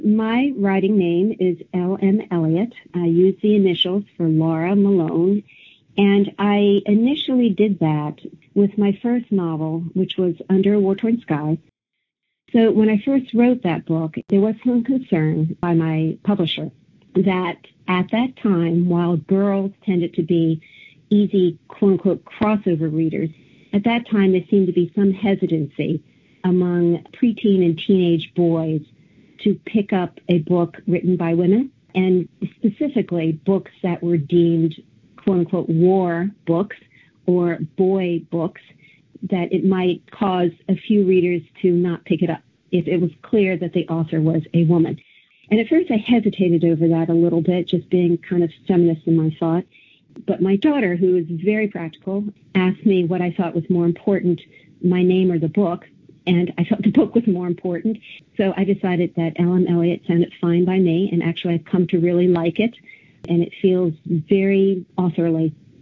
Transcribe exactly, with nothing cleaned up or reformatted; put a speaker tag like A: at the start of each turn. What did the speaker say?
A: My writing name is L M Elliott. I use the initials for Laura Malone, and I initially did that with my first novel, which was Under a War-Torn Sky. So when I first wrote that book, there was some concern by my publisher that at that time, while girls tended to be easy, quote-unquote, crossover readers, at that time there seemed to be some hesitancy among preteen and teenage boys to pick up a book written by women, and specifically books that were deemed, quote-unquote, war books or boy books, that it might cause a few readers to not pick it up if it was clear that the author was a woman. And at first I hesitated over that a little bit, just being kind of feminist in my thought. But my daughter, who is very practical, asked me what I thought was more important, my name or the book. And I thought the book was more important. So I decided that L M Elliott sounded fine by me. And actually, I've come to really like it. And it feels very authorly.